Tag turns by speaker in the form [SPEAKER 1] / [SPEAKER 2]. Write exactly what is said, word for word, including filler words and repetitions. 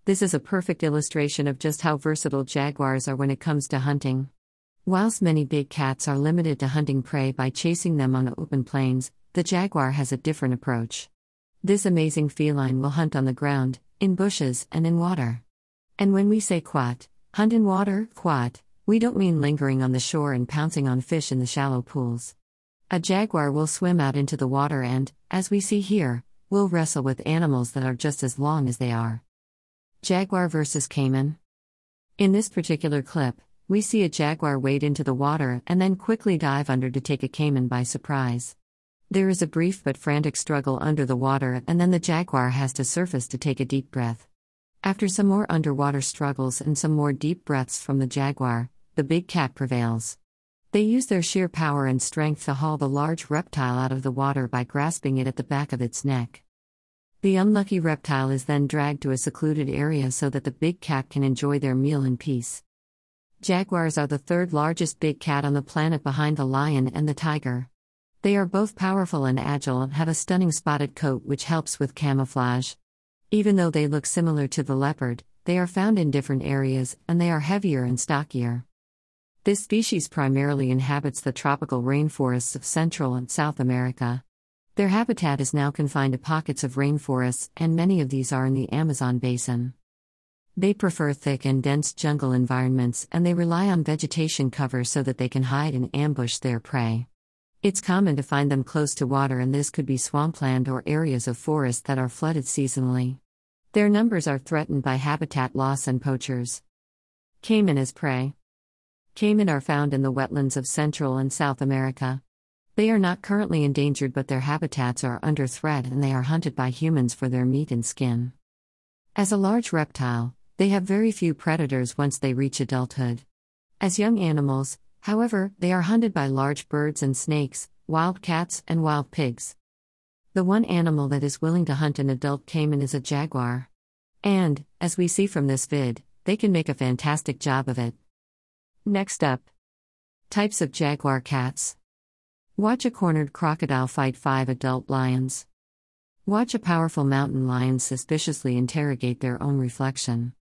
[SPEAKER 1] This is a perfect illustration of just how versatile jaguars are when it comes to hunting. Whilst many big cats are limited to hunting prey by chasing them on open plains, the jaguar has a different approach. This amazing feline will hunt on the ground, in bushes, and in water. And when we say quat, hunt in water, quat, we don't mean lingering on the shore and pouncing on fish in the shallow pools. A jaguar will swim out into the water and, as we see here, will wrestle with animals that are just as long as they are. Jaguar versus caiman. In this particular clip, we see a jaguar wade into the water and then quickly dive under to take a caiman by surprise. There is a brief but frantic struggle under the water, and then the jaguar has to surface to take a deep breath. After some more underwater struggles and some more deep breaths from the jaguar, the big cat prevails. They use their sheer power and strength to haul the large reptile out of the water by grasping it at the back of its neck. The unlucky reptile is then dragged to a secluded area so that the big cat can enjoy their meal in peace. Jaguars are the third largest big cat on the planet behind the lion and the tiger. They are both powerful and agile and have a stunning spotted coat which helps with camouflage. Even though they look similar to the leopard, they are found in different areas, and they are heavier and stockier. This species primarily inhabits the tropical rainforests of Central and South America. Their habitat is now confined to pockets of rainforests, and many of these are in the Amazon basin. They prefer thick and dense jungle environments, and they rely on vegetation cover so that they can hide and ambush their prey. It's common to find them close to water, and this could be swampland or areas of forest that are flooded seasonally. Their numbers are threatened by habitat loss and poachers. Caiman as prey. Caiman are found in the wetlands of Central and South America. They are not currently endangered, but their habitats are under threat and they are hunted by humans for their meat and skin. As a large reptile, they have very few predators once they reach adulthood. As young animals, however, they are hunted by large birds and snakes, wild cats, and wild pigs. The one animal that is willing to hunt an adult caiman is a jaguar. And, as we see from this vid, they can make a fantastic job of it. Next up. Types of jaguar cats. Watch a cornered crocodile fight five adult lions. Watch a powerful mountain lion suspiciously interrogate their own reflection.